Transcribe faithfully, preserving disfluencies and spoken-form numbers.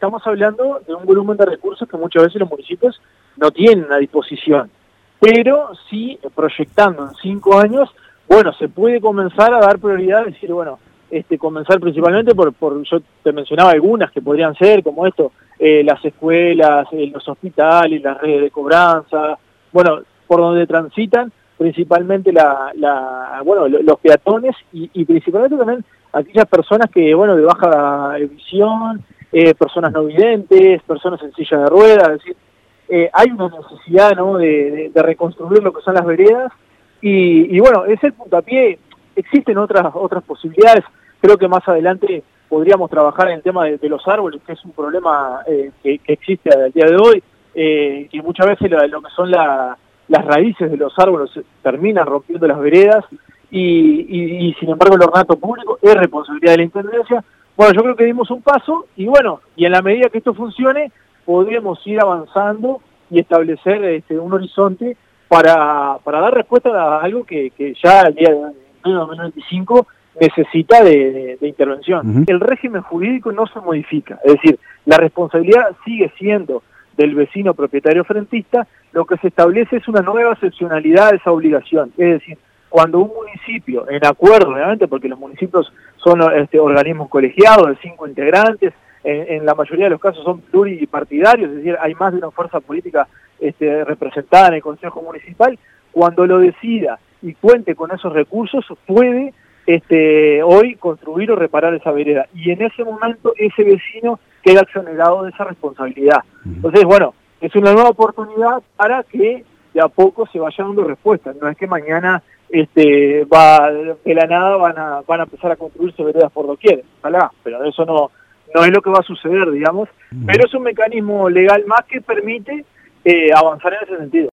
estamos hablando de un volumen de recursos que muchas veces los municipios no tienen a disposición, pero sí proyectando en cinco años, bueno, se puede comenzar a dar prioridad, es decir, bueno, este, comenzar principalmente por, por, yo te mencionaba algunas que podrían ser, como esto, eh, las escuelas, eh, los hospitales, las redes de cobranza, bueno, por donde transitan principalmente la, la bueno, los peatones y, y principalmente también aquellas personas que, bueno, de baja visión, eh, personas no videntes, personas en silla de ruedas, es decir, eh, hay una necesidad, ¿no?, de, de, de reconstruir lo que son las veredas y, y bueno, es el puntapié. Existen otras otras posibilidades, creo que más adelante podríamos trabajar en el tema de, de los árboles, que es un problema eh, que, que existe al día de hoy, eh, que muchas veces lo, lo que son la, las raíces de los árboles terminan rompiendo las veredas y, y, y sin embargo el ornato público es responsabilidad de la Intendencia. Bueno, yo creo que dimos un paso y bueno, y en la medida que esto funcione, podremos ir avanzando y establecer este, un horizonte para, para dar respuesta a algo que, que ya al día de mil novecientos noventa y cinco necesita de, de, de intervención. Uh-huh. El régimen jurídico no se modifica, es decir, la responsabilidad sigue siendo del vecino propietario frentista. Lo que se establece es una nueva excepcionalidad de esa obligación, es decir, cuando un municipio, en acuerdo, obviamente, porque los municipios son este, organismos colegiados de cinco integrantes, en, en la mayoría de los casos son pluripartidarios, es decir, hay más de una fuerza política este, representada en el Consejo Municipal, cuando lo decida y cuente con esos recursos, puede este, hoy construir o reparar esa vereda. Y en ese momento ese vecino queda exonerado de esa responsabilidad. Entonces, bueno, es una nueva oportunidad para que de a poco se vaya dando respuesta. No es que mañana este, va de la nada van a, van a empezar a construirse veredas por doquier, ojalá, pero eso no, no es lo que va a suceder, digamos, pero es un mecanismo legal más que permite eh, avanzar en ese sentido.